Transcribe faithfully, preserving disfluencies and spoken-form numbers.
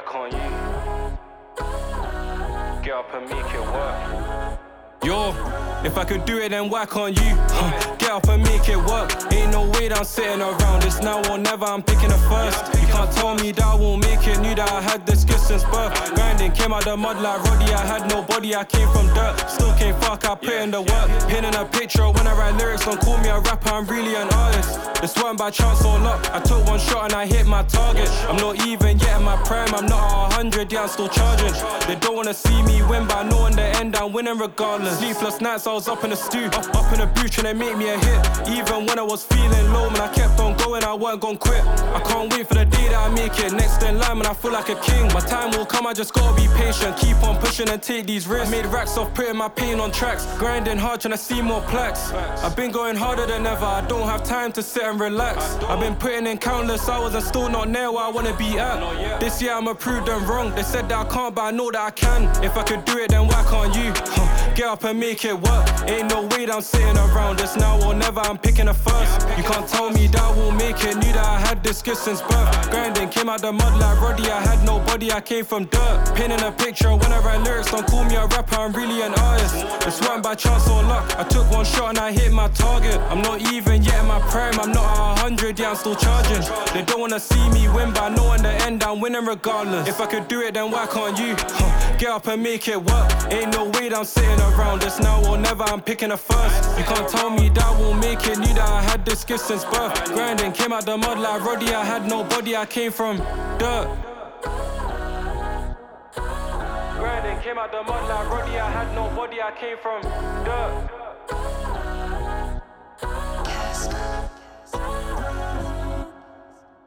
whack on you. Get up and make it work. Yo, if I could do it, then whack on you. Huh. Get up and make it work. Ain't no way that I'm sitting around. It's now or never, I'm picking the first. You can't tell me that I won't make it. Knew that I had this skill since birth. Grinding, came out the mud like Roddy. I had no body, I came from dirt. Still came fuck, I put in the work. Pinning a picture when I write lyrics. Don't call me a rapper, I'm really an artist. This weren't by chance or luck. I took one shot and I hit my target. I'm not even yet in my prime. I'm not at one hundred, yeah, I'm still charging. They don't wanna see me win, but I know in the end I'm winning regardless. Sleepless nights, I was up in the stew, up, up in the booth trying to make me a hit. Even when I was feeling low, man, I kept on going, I weren't gon' quit. I can't wait for the day that I make it. Next in line, man, I feel like a king. My time will come, I just gotta be patient. Keep on pushing and take these risks. I made racks off putting my pain on tracks. Grinding hard, trying to see more plaques. I've been going harder than ever, I don't have time to sit and relax. I've been putting in countless hours and still not near where I wanna be at. This year I'ma prove them wrong. They said that I can't, but I know that I can. If I could do it, then why can't you? Huh. Get up and make it work. Ain't no way that I'm sitting around. It's now or never, I'm picking a first. You can't tell me that I won't make it. Knew that I had this gift since birth. Grinding, came out the mud like Roddy. I had no body, I came from dirt. Pinning a picture when I write lyrics. Don't call me a rapper, I'm really an artist. This weren't by chance or luck. I took one shot and I hit my target. I'm not even yet in my prime. I'm not at one hundred, yeah, I'm still charging. They don't wanna see me win, but I know in the end I'm winning regardless. If I could do it, then why can't you? Huh. Get up and make it work. Ain't no way that I'm sitting around. It's now or never, I'm picking a first. You can't tell me that I won't make it. Knew that I had this gift since birth. Grinding, came out the mud like Roddy. I had no body, I came from dirt. Grinding, came out the mud like Roddy. I had no body, I came from dirt.